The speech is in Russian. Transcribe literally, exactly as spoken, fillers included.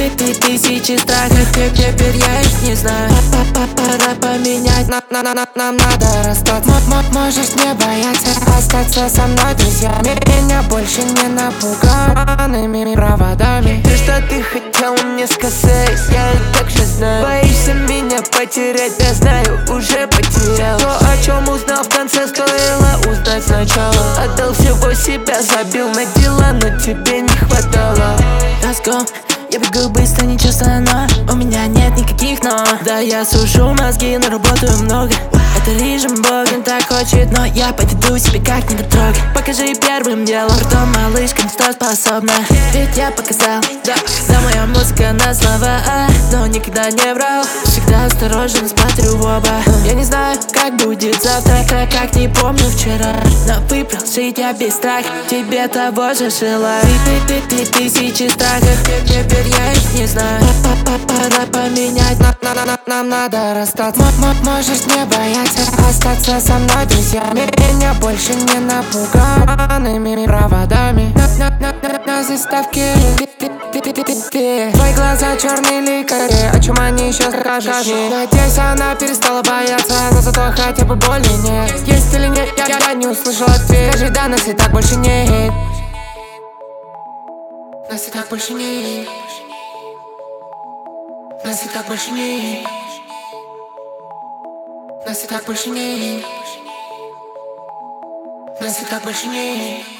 Тысячи страхов, теперь я их не знаю. Пора поменять, нам надо расстаться. Можешь не бояться остаться со мной, друзья. Меня больше не напуганными проводами. Ты что ты хотел мне сказать, я так же знаю. Боишься меня потерять, я знаю, уже потерял. То, о чем узнал в конце, стоило узнать сначала. Отдал всего себя, забил на дела, но тебе не хватало. Let's go. Я бегу быстро, не чувствую, но у меня нет никаких но. Да, я сушу мозги, но работаю много. Это режим Богом так хочет, но я поведу себя как-нибудь трогай. Покажи первым делом, потом малышка, на что способна. Ведь я показал, да, да, моя музыка на слова, но никогда не врал. Всегда осторожно смотрю в оба. Я не знаю, как будет завтра, как не помню вчера. Но выбрал жить я без страха, тебе того же желаю. Тысячи страхов, теперь я их не знаю. Пора поменять, нам надо расстаться. Можешь не бояться остаться со мной, друзья. Меня больше не напуганными проводами. На заставке твои глаза черные ликари, о чем они еще скажешь? Надеюсь, она перестала бояться, но зато хотя бы боли нет. Есть или нет, я, я не услышал ответ. Скажи, да, нас и так больше нет. Нас и так больше нет. Нас и так больше нет. Нас и так больше нет. Нас и так больше нет.